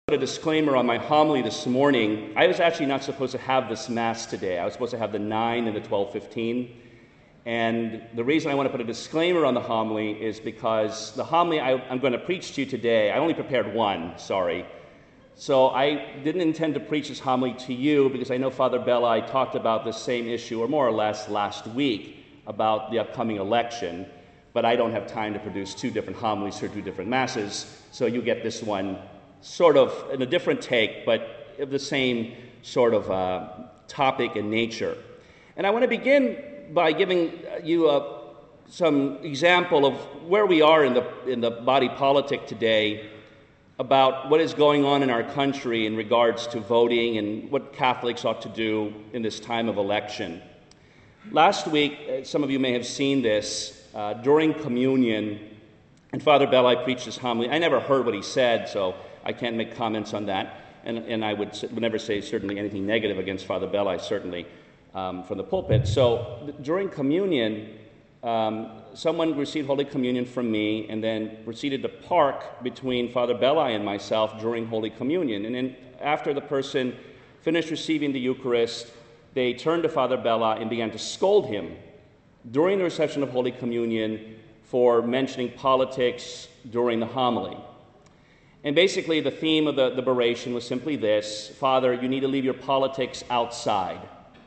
Put a disclaimer on my homily this morning. I was actually not supposed to have this Mass today. I was supposed to have the 9 and the 12:15. And the reason I want to put a disclaimer on the homily is because the homily I'm going to preach to you today, I only prepared one, sorry. So I didn't intend to preach this homily to you because I know Father Belli talked about this same issue, or more or less last week, about the upcoming election. But I don't have time to produce two different homilies for two different Masses, so you get this one sort of in a different take, but of the same sort of topic and nature. And I want to begin by giving you some example of where we are in the body politic today about what is going on in our country in regards to voting and what Catholics ought to do in this time of election. Last week, some of you may have seen this, during communion, and Father Belli preached this homily. I never heard what he said, so I can't make comments on that, and I would never say certainly anything negative against Father Belli, certainly from the pulpit. So during communion, someone received Holy Communion from me and then proceeded to park between Father Belli and myself during Holy Communion. And then after the person finished receiving the Eucharist, they turned to Father Belli and began to scold him during the reception of Holy Communion for mentioning politics during the homily. And basically, the theme of the liberation was simply this: Father, you need to leave your politics outside,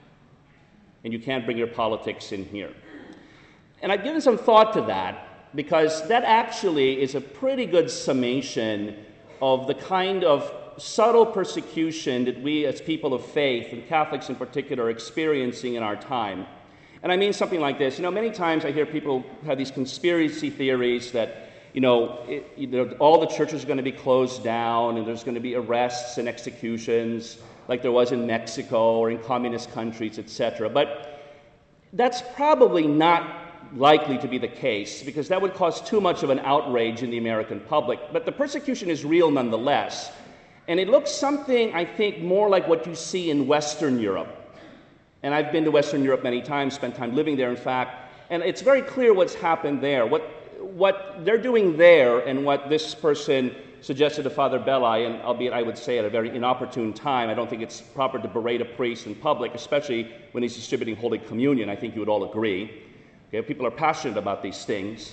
and you can't bring your politics in here. And I've given some thought to that, because that actually is a pretty good summation of the kind of subtle persecution that we as people of faith, and Catholics in particular, are experiencing in our time. And I mean something like this. Many times I hear people have these conspiracy theories that all the churches are going to be closed down, and there's going to be arrests and executions like there was in Mexico or in communist countries, etc. But that's probably not likely to be the case, because that would cause too much of an outrage in the American public. But the persecution is real nonetheless. And it looks something, I think, more like what you see in Western Europe. And I've been to Western Europe many times, spent time living there, in fact, and it's very clear what's happened there. What they're doing there, and what this person suggested to Father Belli, and albeit I would say at a very inopportune time, I don't think it's proper to berate a priest in public, especially when he's distributing Holy Communion. I think you would all agree. Okay, people are passionate about these things,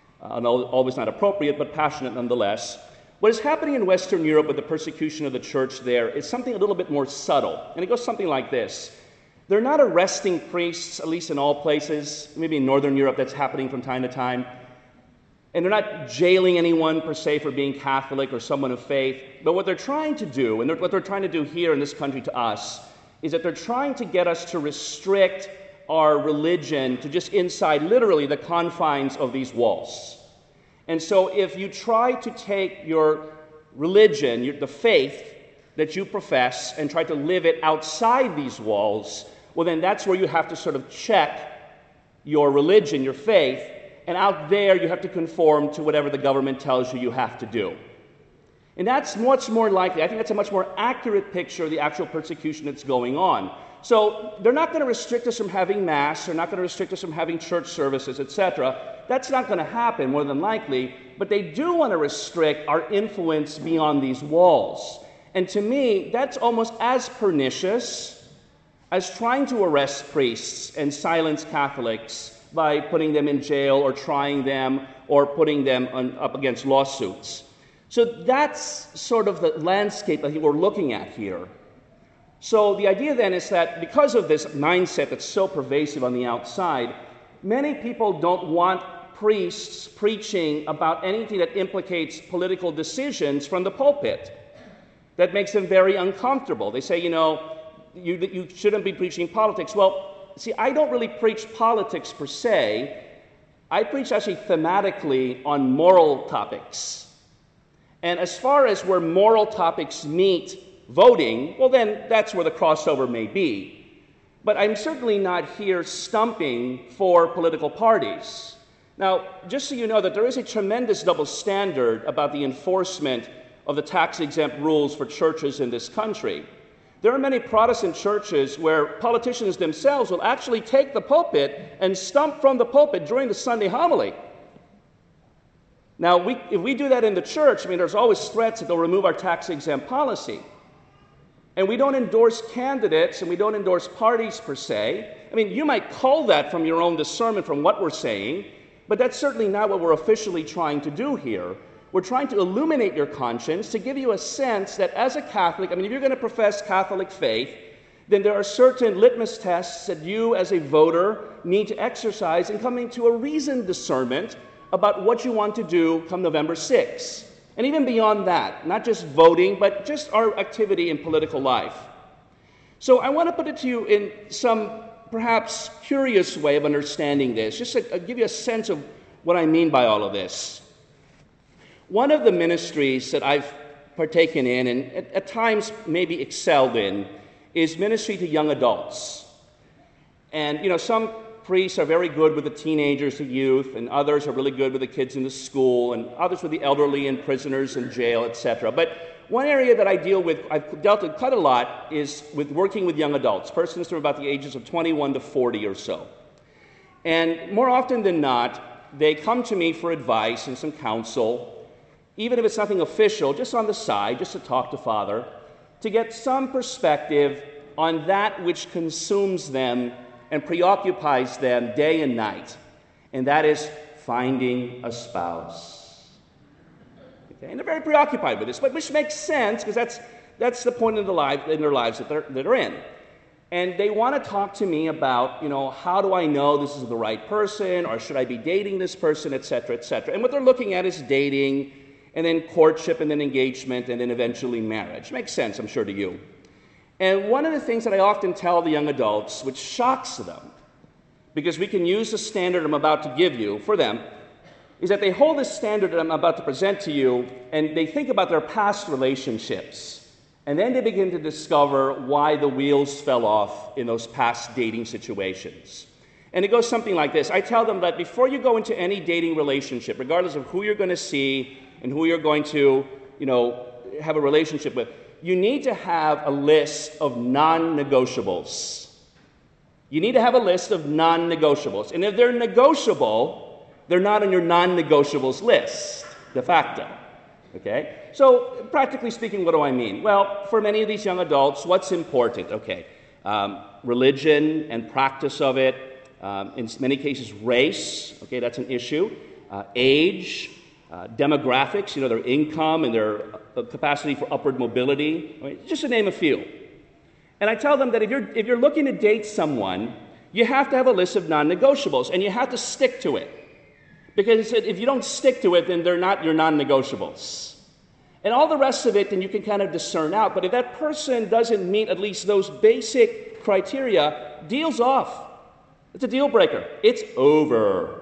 always not appropriate, but passionate nonetheless. What is happening in Western Europe with the persecution of the church there is something a little bit more subtle, and it goes something like this. They're not arresting priests, at least in all places. Maybe in Northern Europe that's happening from time to time. And they're not jailing anyone per se for being Catholic or someone of faith. But what they're trying to do, and what they're trying to do here in this country to us, is that they're trying to get us to restrict our religion to just inside, literally, the confines of these walls. And so if you try to take your religion, the faith that you profess, and try to live it outside these walls, well, then that's where you have to sort of check your religion, your faith, and out there you have to conform to whatever the government tells you have to do. And that's much more likely, I think that's a much more accurate picture of the actual persecution that's going on. So they're not going to restrict us from having Mass, they're not going to restrict us from having church services, etc. That's not going to happen, more than likely, but they do want to restrict our influence beyond these walls. And to me, that's almost as pernicious as trying to arrest priests and silence Catholics by putting them in jail or trying them or putting them up against lawsuits. So that's sort of the landscape I think we're looking at here. So the idea then is that because of this mindset that's so pervasive on the outside, many people don't want priests preaching about anything that implicates political decisions from the pulpit. That makes them very uncomfortable. They say, you shouldn't be preaching politics. Well, see, I don't really preach politics per se. I preach actually thematically on moral topics. And as far as where moral topics meet voting, well then that's where the crossover may be. But I'm certainly not here stumping for political parties. Now, just so you know that there is a tremendous double standard about the enforcement of the tax-exempt rules for churches in this country. There are many Protestant churches where politicians themselves will actually take the pulpit and stump from the pulpit during the Sunday homily. Now, if we do that in the church, I mean, there's always threats that they'll remove our tax-exempt policy. And we don't endorse candidates and we don't endorse parties per se. I mean, you might cull that from your own discernment from what we're saying, but that's certainly not what we're officially trying to do here. We're trying to illuminate your conscience to give you a sense that as a Catholic, I mean, if you're going to profess Catholic faith, then there are certain litmus tests that you as a voter need to exercise in coming to a reasoned discernment about what you want to do come November 6th. And even beyond that, not just voting, but just our activity in political life. So I want to put it to you in some perhaps curious way of understanding this, just to give you a sense of what I mean by all of this. One of the ministries that I've partaken in, and at times maybe excelled in, is ministry to young adults. And, you know, some priests are very good with the teenagers, the youth, and others are really good with the kids in the school, and others with the elderly and prisoners in jail, etc. But one area that I deal with, I've dealt with quite a lot, is with working with young adults, persons from about the ages of 21 to 40 or so. And more often than not, they come to me for advice and some counsel, even if it's nothing official, just on the side, just to talk to Father, to get some perspective on that which consumes them and preoccupies them day and night, and that is finding a spouse. Okay? And they're very preoccupied with this, but which makes sense because that's the point in their lives that they're in. And they want to talk to me about, you know, how do I know this is the right person, or should I be dating this person, etc., etc. And what they're looking at is dating, and then courtship, and then engagement, and then eventually marriage. Makes sense, I'm sure, to you. And one of the things that I often tell the young adults, which shocks them, because we can use the standard I'm about to give you for them, is that they hold this standard that I'm about to present to you, and they think about their past relationships. And then they begin to discover why the wheels fell off in those past dating situations. And it goes something like this. I tell them that before you go into any dating relationship, regardless of who you're going to see and who you're going to, you know, have a relationship with, you need to have a list of non-negotiables. You need to have a list of non-negotiables. And if they're negotiable, they're not on your non-negotiables list, de facto. Okay? So, practically speaking, what do I mean? Well, for many of these young adults, what's important? Okay, religion and practice of it. In many cases, race. Okay, that's an issue. Age. Demographics, you know, their income and their capacity for upward mobility, right? Just to name a few. And I tell them that if you're looking to date someone, you have to have a list of non-negotiables, and you have to stick to it. Because if you don't stick to it, then they're not your non-negotiables. And all the rest of it, then you can kind of discern out. But if that person doesn't meet at least those basic criteria, deal's off. It's a deal breaker. It's over.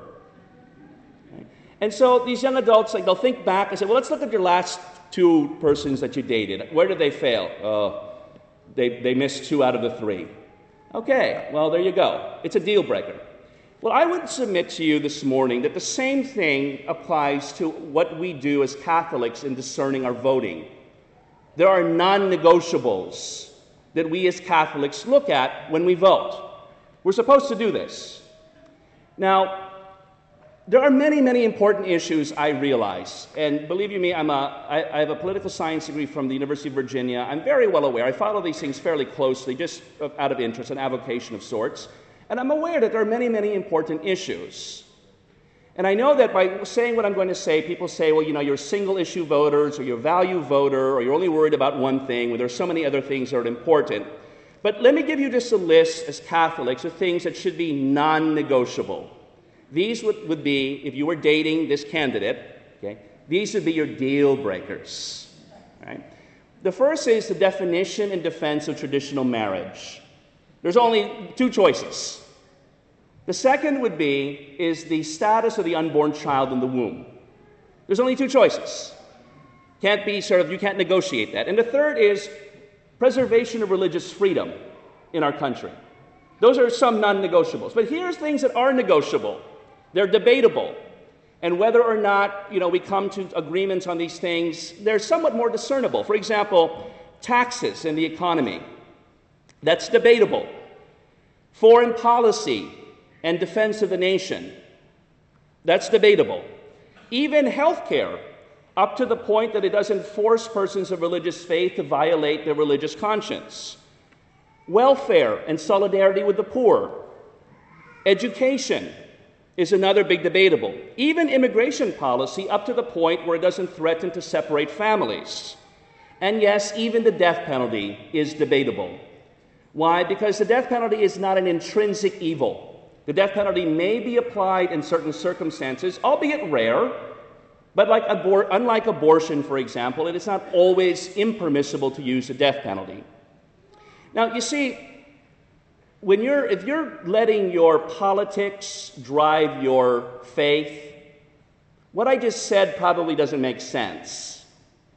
And so these young adults, like, they'll think back and say, well, let's look at your last two persons that you dated. Where did they fail? Oh, they missed 2 out of the 3. Okay, well, there you go. It's a deal breaker. Well, I would submit to you this morning that the same thing applies to what we do as Catholics in discerning our voting. There are non-negotiables that we as Catholics look at when we vote. We're supposed to do this. Now, there are many, many important issues, I realize. And believe you me, I have a political science degree from the University of Virginia. I'm very well aware. I follow these things fairly closely, just out of interest, an avocation of sorts. And I'm aware that there are many, many important issues. And I know that by saying what I'm going to say, people say, well, you know, you're single-issue voters, or you're a value voter, or you're only worried about one thing, when there's so many other things that are important. But let me give you just a list as Catholics of things that should be non-negotiable. These would be, if you were dating this candidate, okay, these would be your deal breakers. Right? The first is the definition and defense of traditional marriage. There's only 2 choices. The second would be is the status of the unborn child in the womb. There's only 2 choices. Can't be sort of, you can't negotiate that. And the third is preservation of religious freedom in our country. Those are some non-negotiables. But here's things that are negotiable. They're debatable. And whether or not, you know, we come to agreements on these things, they're somewhat more discernible. For example, taxes in the economy. That's debatable. Foreign policy and defense of the nation. That's debatable. even healthcare, up to the point that it doesn't force persons of religious faith to violate their religious conscience. Welfare and solidarity with the poor. Education is another big debatable. Even immigration policy, up to the point where it doesn't threaten to separate families. And yes, even the death penalty is debatable. Why? Because the death penalty is not an intrinsic evil. The death penalty may be applied in certain circumstances, albeit rare, but unlike abortion, for example, it is not always impermissible to use the death penalty. Now, you see, if you're letting your politics drive your faith, what I just said probably doesn't make sense.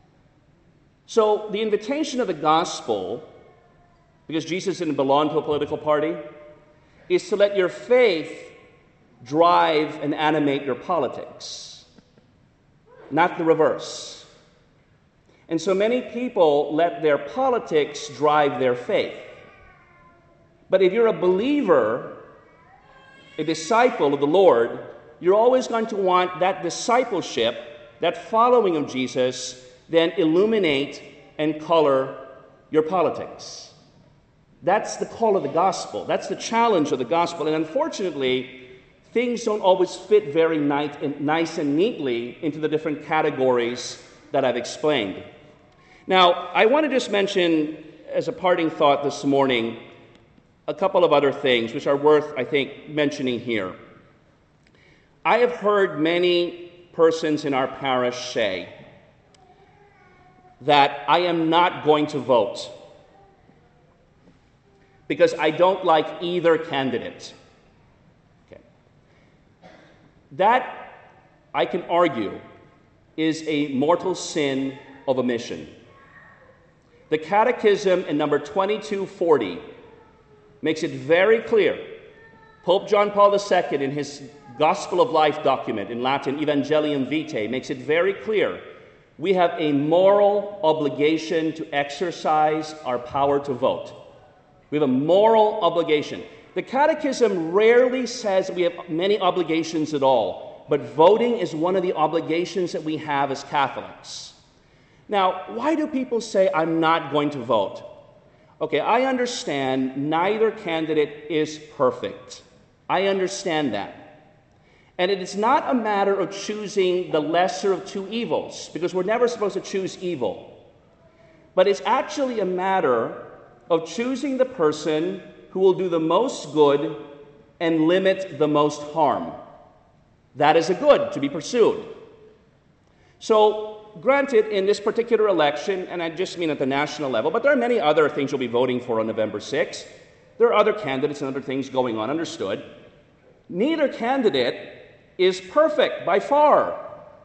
So the invitation of the gospel, because Jesus didn't belong to a political party, is to let your faith drive and animate your politics, not the reverse. And so many people let their politics drive their faith. But if you're a believer, a disciple of the Lord, you're always going to want that discipleship, that following of Jesus, then illuminate and color your politics. That's the call of the gospel. That's the challenge of the gospel. And unfortunately, things don't always fit very nice and neatly into the different categories that I've explained. Now, I want to just mention, as a parting thought this morning, a couple of other things which are worth, I think, mentioning here. I have heard many persons in our parish say that I am not going to vote because I don't like either candidate. Okay. That, I can argue, is a mortal sin of omission. The Catechism in number 2240 makes it very clear. Pope John Paul II, in his Gospel of Life document, in Latin, Evangelium Vitae, makes it very clear. We have a moral obligation to exercise our power to vote. We have a moral obligation. The Catechism rarely says we have many obligations at all, but voting is one of the obligations that we have as Catholics. Now, why do people say, I'm not going to vote? Okay, I understand neither candidate is perfect. I understand that. And it is not a matter of choosing the lesser of two evils, because we're never supposed to choose evil. But it's actually a matter of choosing the person who will do the most good and limit the most harm. That is a good to be pursued. So, granted, in this particular election, and I just mean at the national level, but there are many other things you'll be voting for on November 6th. There are other candidates and other things going on, understood. Neither candidate is perfect by far.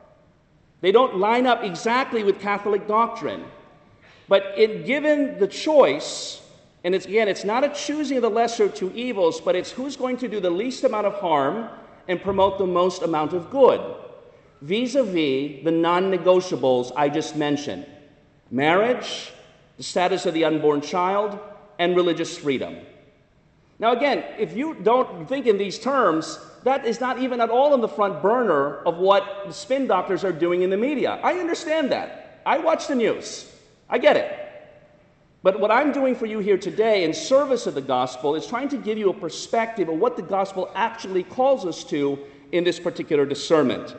They don't line up exactly with Catholic doctrine. But given the choice, and it's not a choosing of the lesser of two evils, but it's who's going to do the least amount of harm and promote the most amount of good, vis-a-vis the non-negotiables I just mentioned: marriage, the status of the unborn child, and religious freedom. Now again, if you don't think in these terms, that is not even at all on the front burner of what the spin doctors are doing in the media. I understand that. I watch the news. I get it. But what I'm doing for you here today in service of the gospel is trying to give you a perspective of what the gospel actually calls us to in this particular discernment.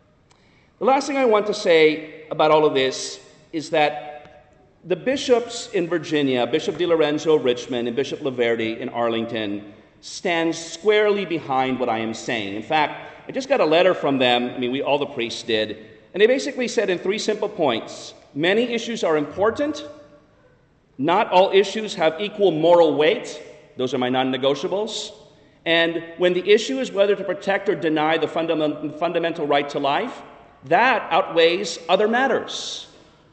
The last thing I want to say about all of this is that the bishops in Virginia, Bishop DiLorenzo of Richmond and Bishop Laverty in Arlington, stand squarely behind what I am saying. In fact, I just got a letter from them, all the priests did, and they basically said in 3 simple points: many issues are important, not all issues have equal moral weight, those are my non-negotiables, and when the issue is whether to protect or deny the fundamental right to life, that outweighs other matters.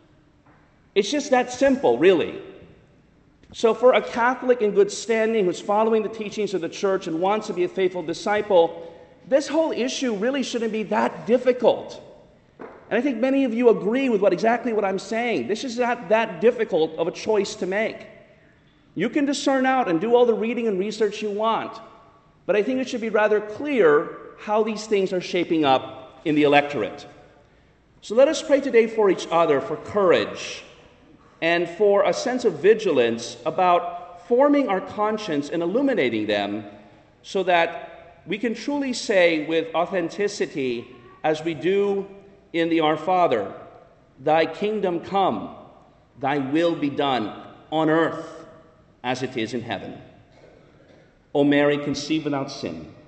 It's just that simple, really. So for a Catholic in good standing who's following the teachings of the Church and wants to be a faithful disciple, this whole issue really shouldn't be that difficult. And I think many of you agree with exactly what I'm saying. This is not that difficult of a choice to make. You can discern out and do all the reading and research you want, but I think it should be rather clear how these things are shaping up in the electorate. So let us pray today for each other, for courage, and for a sense of vigilance about forming our conscience and illuminating them so that we can truly say with authenticity, as we do in the Our Father, "Thy kingdom come, thy will be done on earth as it is in heaven." O Mary, conceived without sin,